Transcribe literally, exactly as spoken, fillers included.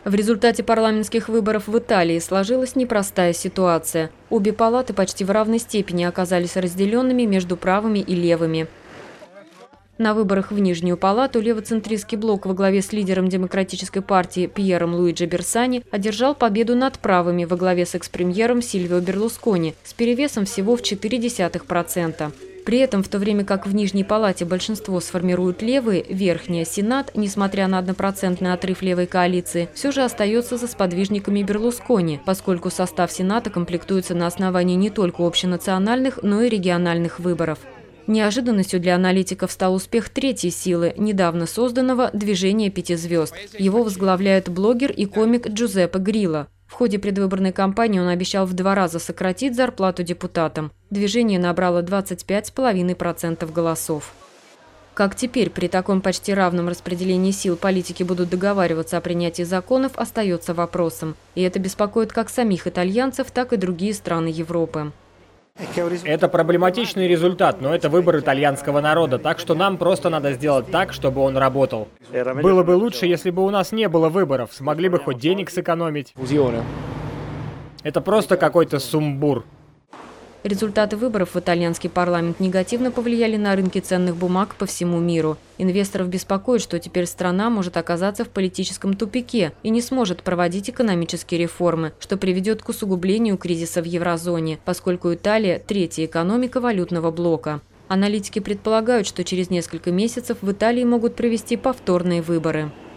В результате парламентских выборов в Италии сложилась непростая ситуация. Обе палаты почти в равной степени оказались разделенными между правыми и левыми. На выборах в Нижнюю палату левоцентристский блок во главе с лидером Демократической партии Пьером Луиджи Берсани одержал победу над правыми во главе с экс-премьером Сильвио Берлускони с перевесом всего в четыре десятых процента. При этом, в то время как в Нижней палате большинство сформируют левые, Верхняя, Сенат, несмотря на однопроцентный отрыв левой коалиции, все же остается за сподвижниками Берлускони, поскольку состав Сената комплектуется на основании не только общенациональных, но и региональных выборов. Неожиданностью для аналитиков стал успех третьей силы, недавно созданного «Движения пяти звезд». Его возглавляет блогер и комик Джузеппе Грилло. В ходе предвыборной кампании он обещал в два раза сократить зарплату депутатам. Движение набрало двадцать пять целых пять десятых процента голосов. Как теперь при таком почти равном распределении сил политики будут договариваться о принятии законов, остается вопросом. И это беспокоит как самих итальянцев, так и другие страны Европы. Это проблематичный результат, но это выбор итальянского народа, так что нам просто надо сделать так, чтобы он работал. Было бы лучше, если бы у нас не было выборов, смогли бы хоть денег сэкономить. Это просто какой-то сумбур. Результаты выборов в итальянский парламент негативно повлияли на рынки ценных бумаг по всему миру. Инвесторов беспокоит, что теперь страна может оказаться в политическом тупике и не сможет проводить экономические реформы, что приведет к усугублению кризиса в еврозоне, поскольку Италия – третья экономика валютного блока. Аналитики предполагают, что через несколько месяцев в Италии могут провести повторные выборы.